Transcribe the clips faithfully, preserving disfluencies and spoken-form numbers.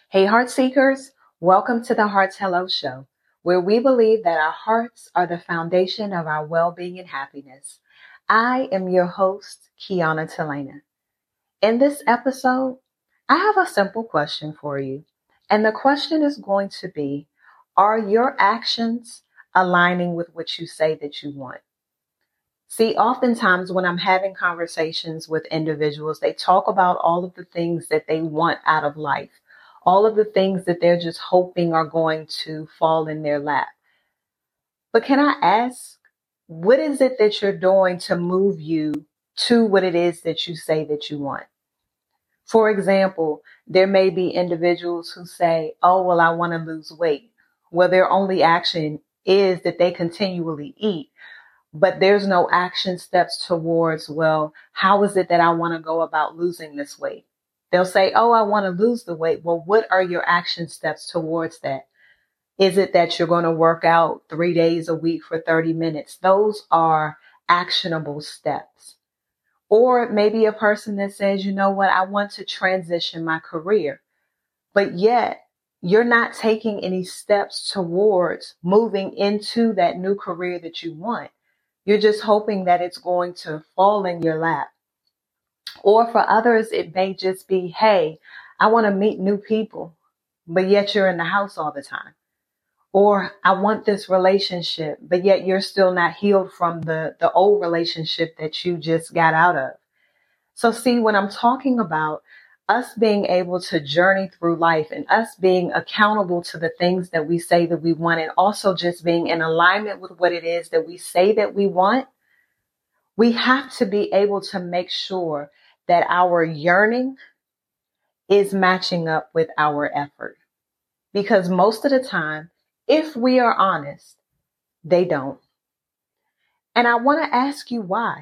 Hey, Heart Seekers, welcome to the Hearts Hello Show, where we believe that our hearts are the foundation of our well being and happiness. I am your host, Kiana Telena. In this episode, I have a simple question for you. And the question is going to be: are your actions aligning with what you say that you want? See, oftentimes when I'm having conversations with individuals, they talk about all of the things that they want out of life, all of the things that they're just hoping are going to fall in their lap. But can I ask, what is it that you're doing to move you to what it is that you say that you want? For example, there may be individuals who say, oh, well, I want to lose weight. Well, their only action is that they continually eat. But there's no action steps towards, well, how is it that I want to go about losing this weight? They'll say, oh, I want to lose the weight. Well, what are your action steps towards that? Is it that you're going to work out three days a week for thirty minutes? Those are actionable steps. Or it may be a person that says, you know what, I want to transition my career, but yet you're not taking any steps towards moving into that new career that you want. You're just hoping that it's going to fall in your lap. Or for others, it may just be, hey, I want to meet new people, but yet you're in the house all the time. Or I want this relationship, but yet you're still not healed from the, the old relationship that you just got out of. So see, when I'm talking about us being able to journey through life and us being accountable to the things that we say that we want, and also just being in alignment with what it is that we say that we want, we have to be able to make sure that our yearning is matching up with our effort. Because most of the time, if we are honest, they don't. And I want to ask you why.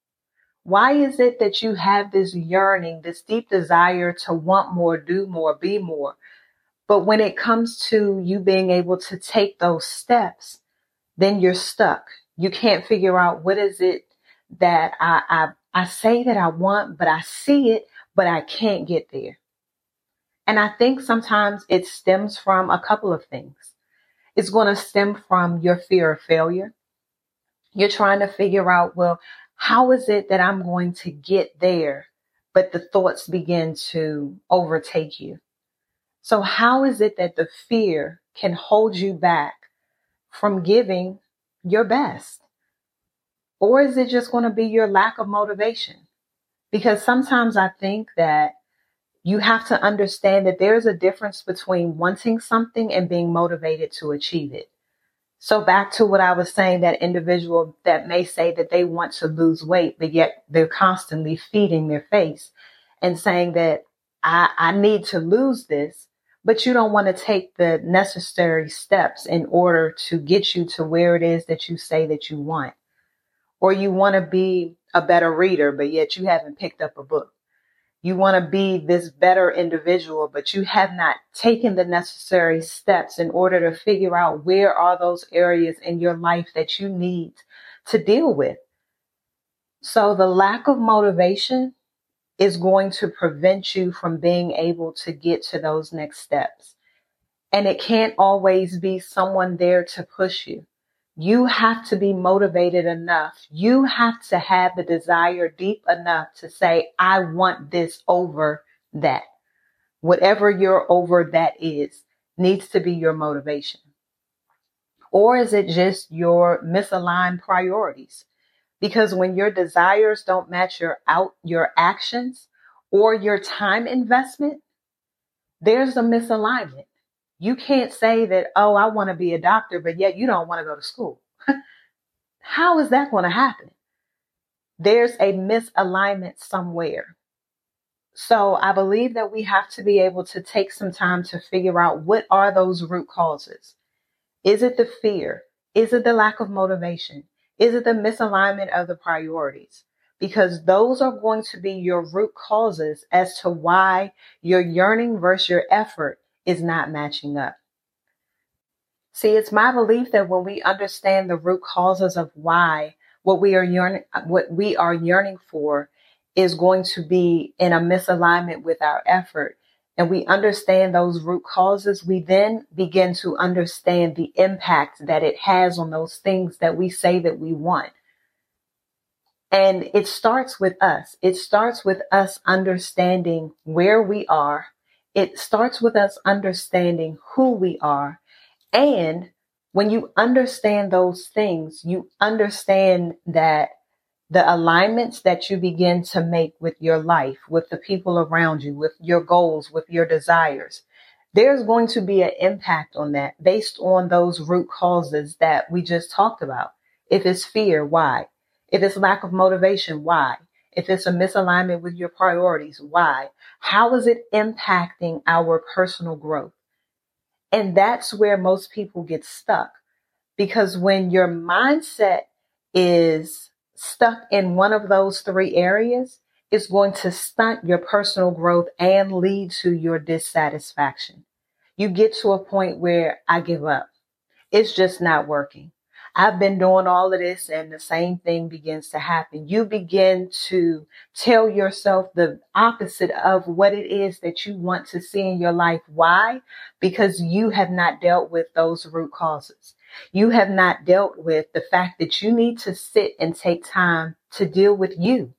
Why is it that you have this yearning, this deep desire to want more, do more, be more? But when it comes to you being able to take those steps, then you're stuck. You can't figure out what is it that I, I, I say that I want, but I see it, but I can't get there. And I think sometimes it stems from a couple of things. It's going to stem from your fear of failure. You're trying to figure out, well, how is it that I'm going to get there? But the thoughts begin to overtake you. So how is it that the fear can hold you back from giving your best? Or is it just going to be your lack of motivation? Because sometimes I think that you have to understand that there's a difference between wanting something and being motivated to achieve it. So back to what I was saying, that individual that may say that they want to lose weight, but yet they're constantly feeding their face and saying that I, I need to lose this, but you don't want to take the necessary steps in order to get you to where it is that you say that you want. Or you want to be a better reader, but yet you haven't picked up a book. You want to be this better individual, but you have not taken the necessary steps in order to figure out where are those areas in your life that you need to deal with. So the lack of motivation is going to prevent you from being able to get to those next steps. And it can't always be someone there to push you. You have to be motivated enough. You have to have the desire deep enough to say, I want this over that. Whatever your over that is needs to be your motivation. Or is it just your misaligned priorities? Because when your desires don't match your out, your actions or your time investment, there's a misalignment. You can't say that, oh, I want to be a doctor, but yet you don't want to go to school. How is that going to happen? There's a misalignment somewhere. So I believe that we have to be able to take some time to figure out, what are those root causes? Is it the fear? Is it the lack of motivation? Is it the misalignment of the priorities? Because those are going to be your root causes as to why your yearning versus your effort is not matching up. See, it's my belief that when we understand the root causes of why what we are yearning, what we are yearning for is going to be in a misalignment with our effort, and we understand those root causes, we then begin to understand the impact that it has on those things that we say that we want. And it starts with us. It starts with us understanding where we are. It starts with us understanding who we are. And when you understand those things, you understand that the alignments that you begin to make with your life, with the people around you, with your goals, with your desires, there's going to be an impact on that based on those root causes that we just talked about. If it's fear, why? If it's lack of motivation, why? If it's a misalignment with your priorities, why? How is it impacting our personal growth? And that's where most people get stuck, because when your mindset is stuck in one of those three areas, it's going to stunt your personal growth and lead to your dissatisfaction. You get to a point where I give up. It's just not working. I've been doing all of this and the same thing begins to happen. You begin to tell yourself the opposite of what it is that you want to see in your life. Why? Because you have not dealt with those root causes. You have not dealt with the fact that you need to sit and take time to deal with you.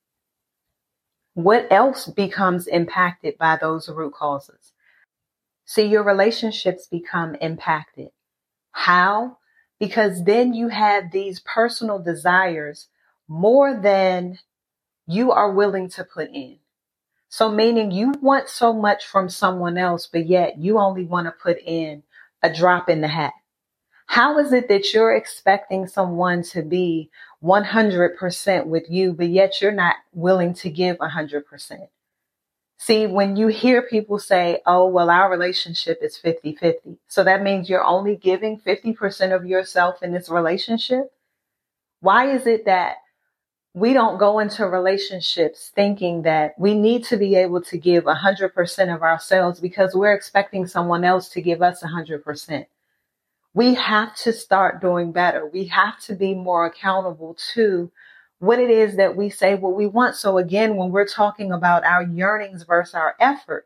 What else becomes impacted by those root causes? See, your relationships become impacted. How? Because then you have these personal desires more than you are willing to put in. So meaning you want so much from someone else, but yet you only want to put in a drop in the hat. How is it that you're expecting someone to be one hundred percent with you, but yet you're not willing to give one hundred percent? See, when you hear people say, oh, well, our relationship is fifty-fifty. So that means you're only giving fifty percent of yourself in this relationship. Why is it that we don't go into relationships thinking that we need to be able to give one hundred percent of ourselves because we're expecting someone else to give us one hundred percent? We have to start doing better. We have to be more accountable to what it is that we say what we want. So again, when we're talking about our yearnings versus our effort,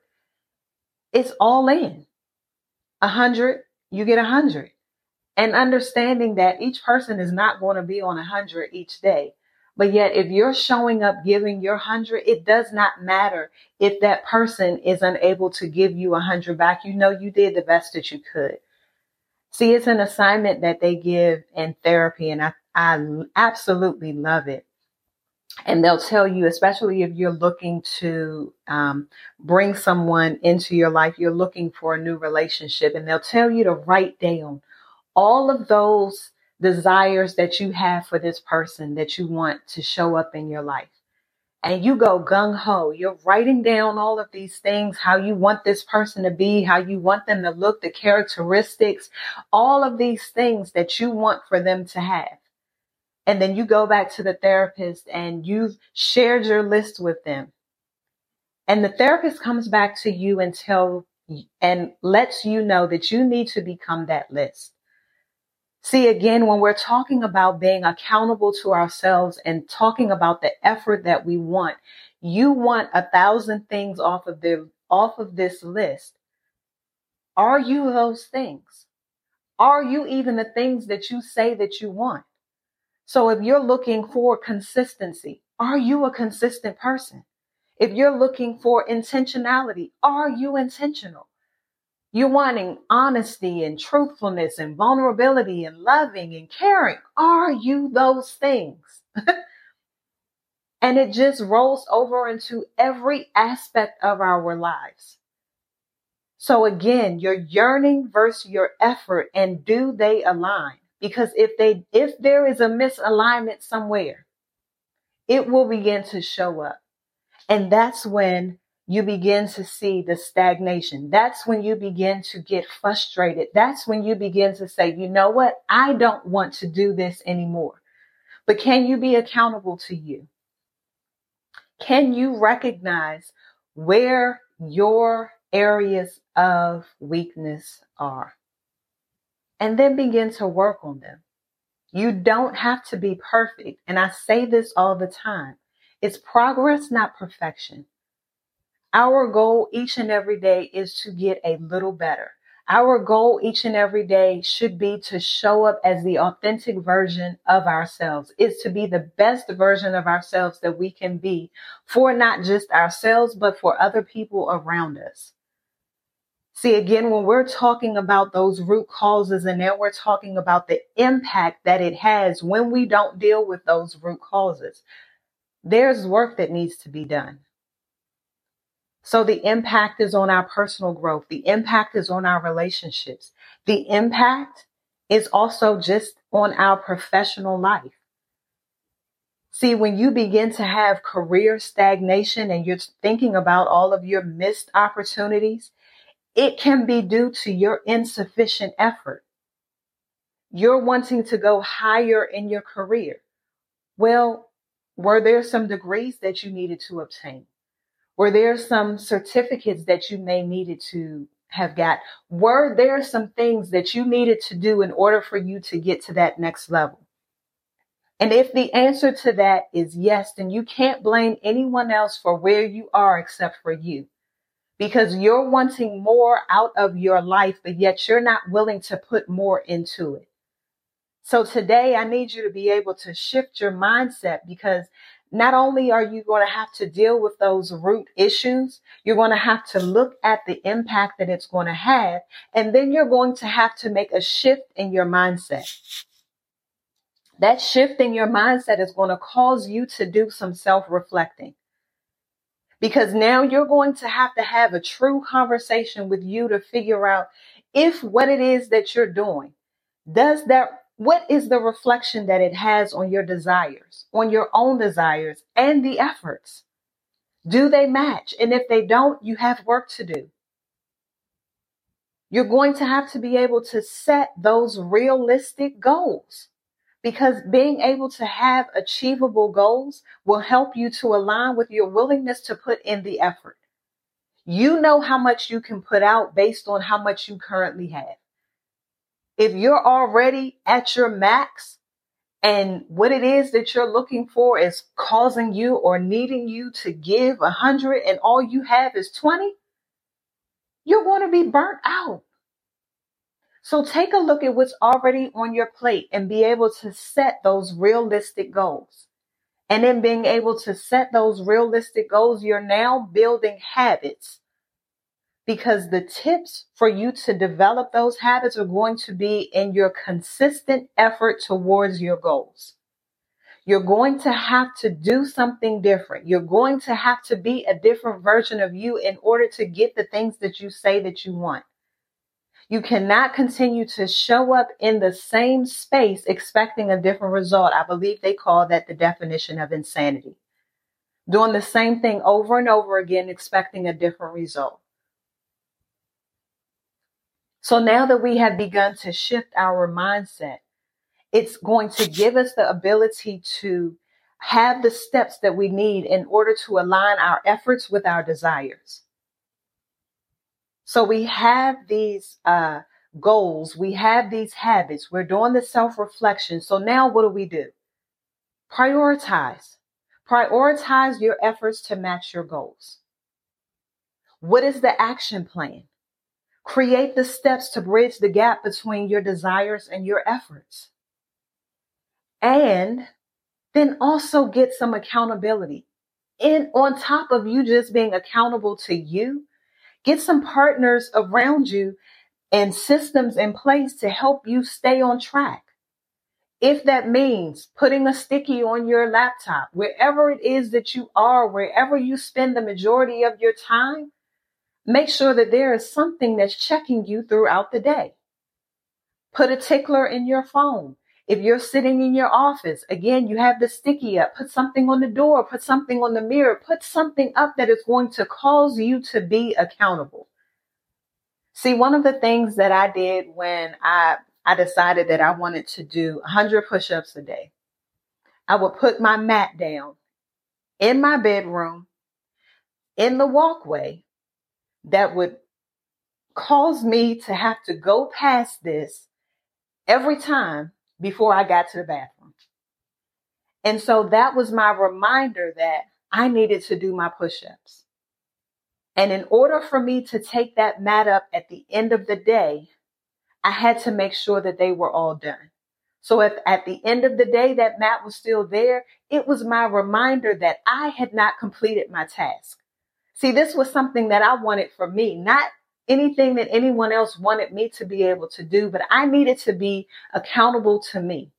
it's all in. A hundred, you get a hundred. And understanding that each person is not going to be on a hundred each day. But yet, if you're showing up giving your hundred, it does not matter if that person is unable to give you a hundred back. You know, you did the best that you could. See, it's an assignment that they give in therapy, and I, I absolutely love it. And they'll tell you, especially if you're looking to um, bring someone into your life, you're looking for a new relationship, and they'll tell you to write down all of those desires that you have for this person that you want to show up in your life. And you go gung ho. You're writing down all of these things, how you want this person to be, how you want them to look, the characteristics, all of these things that you want for them to have. And then you go back to the therapist and you've shared your list with them. And the therapist comes back to you and tell and lets you know that you need to become that list. See, again, when we're talking about being accountable to ourselves and talking about the effort that we want, you want a thousand things off of the off of this list. Are you those things? Are you even the things that you say that you want? So if you're looking for consistency, are you a consistent person? If you're looking for intentionality, are you intentional? You're wanting honesty and truthfulness and vulnerability and loving and caring. Are you those things? And it just rolls over into every aspect of our lives. So again, your yearning versus your effort, and do they align? Because if they, if there is a misalignment somewhere, it will begin to show up. And that's when you begin to see the stagnation. That's when you begin to get frustrated. That's when you begin to say, you know what? I don't want to do this anymore. But can you be accountable to you? Can you recognize where your areas of weakness are? And then begin to work on them. You don't have to be perfect. And I say this all the time. It's progress, not perfection. Our goal each and every day is to get a little better. Our goal each and every day should be to show up as the authentic version of ourselves, is to be the best version of ourselves that we can be for not just ourselves, but for other people around us. See, again, when we're talking about those root causes, and now we're talking about the impact that it has when we don't deal with those root causes, there's work that needs to be done. So the impact is on our personal growth. The impact is on our relationships. The impact is also just on our professional life. See, when you begin to have career stagnation and you're thinking about all of your missed opportunities, it can be due to your insufficient effort. You're wanting to go higher in your career. Well, were there some degrees that you needed to obtain? Were there some certificates that you may needed to have got? Were there some things that you needed to do in order for you to get to that next level? And if the answer to that is yes, then you can't blame anyone else for where you are except for you, because you're wanting more out of your life, but yet you're not willing to put more into it. So today I need you to be able to shift your mindset, because not only are you going to have to deal with those root issues, you're going to have to look at the impact that it's going to have, and then you're going to have to make a shift in your mindset. That shift in your mindset is going to cause you to do some self-reflecting, because now you're going to have to have a true conversation with you to figure out if what it is that you're doing, does that what is the reflection that it has on your desires, on your own desires and the efforts? Do they match? And if they don't, you have work to do. You're going to have to be able to set those realistic goals, because being able to have achievable goals will help you to align with your willingness to put in the effort. You know how much you can put out based on how much you currently have. If you're already at your max and what it is that you're looking for is causing you or needing you to give a hundred and all you have is twenty, you're going to be burnt out. So take a look at what's already on your plate and be able to set those realistic goals. And then being able to set those realistic goals, you're now building habits, because the tips for you to develop those habits are going to be in your consistent effort towards your goals. You're going to have to do something different. You're going to have to be a different version of you in order to get the things that you say that you want. You cannot continue to show up in the same space expecting a different result. I believe they call that the definition of insanity. Doing the same thing over and over again, expecting a different result. So now that we have begun to shift our mindset, it's going to give us the ability to have the steps that we need in order to align our efforts with our desires. So we have these uh, goals, we have these habits, we're doing the self-reflection. So now what do we do? Prioritize. Prioritize your efforts to match your goals. What is the action plan? Create the steps to bridge the gap between your desires and your efforts. And then also get some accountability. And on top of you just being accountable to you, get some partners around you and systems in place to help you stay on track. If that means putting a sticky on your laptop, wherever it is that you are, wherever you spend the majority of your time, make sure that there is something that's checking you throughout the day. Put a tickler in your phone. If you're sitting in your office, again, you have the sticky up. Put something on the door. Put something on the mirror. Put something up that is going to cause you to be accountable. See, one of the things that I did when I, I decided that I wanted to do one hundred push-ups a day, I would put my mat down in my bedroom, in the walkway, that would cause me to have to go past this every time before I got to the bathroom. And so that was my reminder that I needed to do my push-ups. And in order for me to take that mat up at the end of the day, I had to make sure that they were all done. So if at the end of the day that mat was still there, it was my reminder that I had not completed my task. See, this was something that I wanted for me, not anything that anyone else wanted me to be able to do, but I needed to be accountable to me.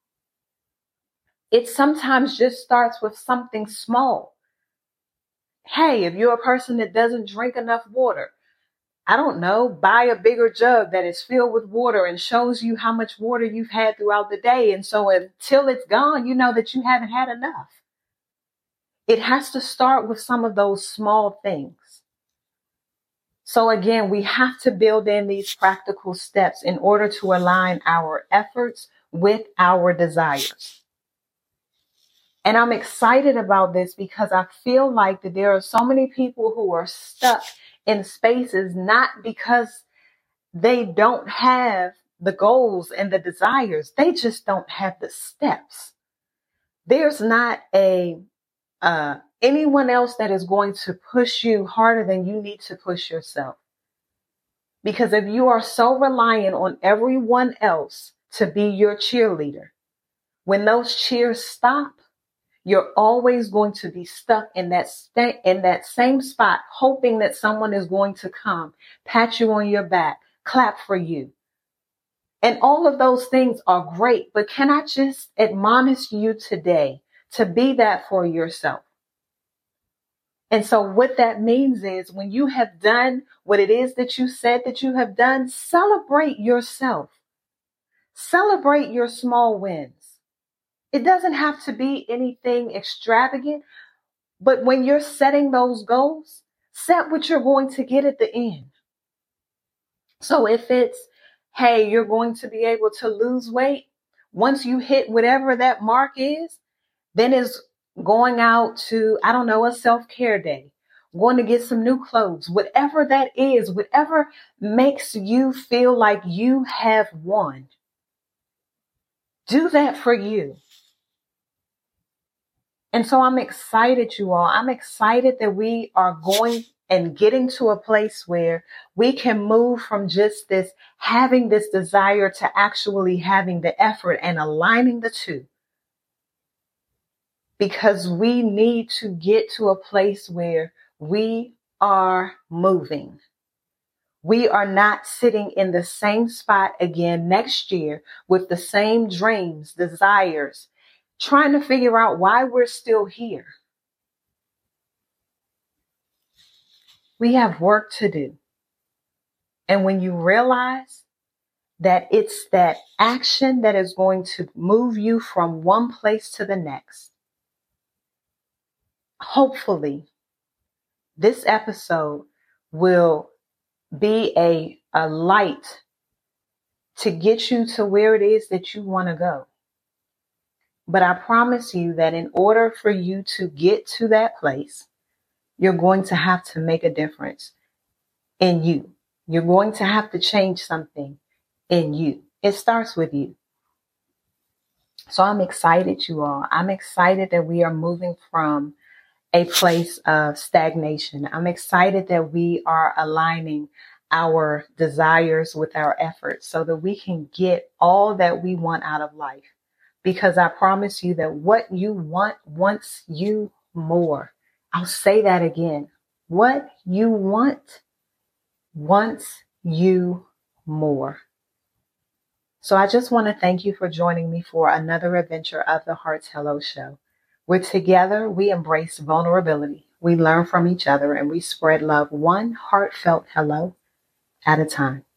It sometimes just starts with something small. Hey, if you're a person that doesn't drink enough water, I don't know, buy a bigger jug that is filled with water and shows you how much water you've had throughout the day. And so until it's gone, you know that you haven't had enough. It has to start with some of those small things. So again, we have to build in these practical steps in order to align our efforts with our desires. And I'm excited about this because I feel like that there are so many people who are stuck in spaces, not because they don't have the goals and the desires. They just don't have the steps. There's not a uh, anyone else that is going to push you harder than you need to push yourself. Because if you are so reliant on everyone else to be your cheerleader, when those cheers stop, you're always going to be stuck in that st- in that same spot, hoping that someone is going to come, pat you on your back, clap for you. And all of those things are great, but can I just admonish you today to be that for yourself? And so what that means is when you have done what it is that you said that you have done, celebrate yourself. Celebrate your small wins. It doesn't have to be anything extravagant, but when you're setting those goals, set what you're going to get at the end. So if it's, hey, you're going to be able to lose weight, once you hit whatever that mark is, then it's going out to, I don't know, a self-care day, going to get some new clothes, whatever that is, whatever makes you feel like you have won. Do that for you. And so I'm excited, you all. I'm excited that we are going and getting to a place where we can move from just this, having this desire to actually having the effort and aligning the two. Because we need to get to a place where we are moving. We are not sitting in the same spot again next year with the same dreams, desires, trying to figure out why we're still here. We have work to do. And when you realize that it's that action that is going to move you from one place to the next, hopefully this episode will be a, a light to get you to where it is that you want to go. But I promise you that in order for you to get to that place, you're going to have to make a difference in you. You're going to have to change something in you. It starts with you. So I'm excited, you all. I'm excited that we are moving from a place of stagnation. I'm excited that we are aligning our desires with our efforts so that we can get all that we want out of life. Because I promise you that what you want wants you more. I'll say that again. What you want wants you more. So I just want to thank you for joining me for another adventure of the Hearts Hello Show. We're together, we embrace vulnerability, we learn from each other, and we spread love one heartfelt hello at a time.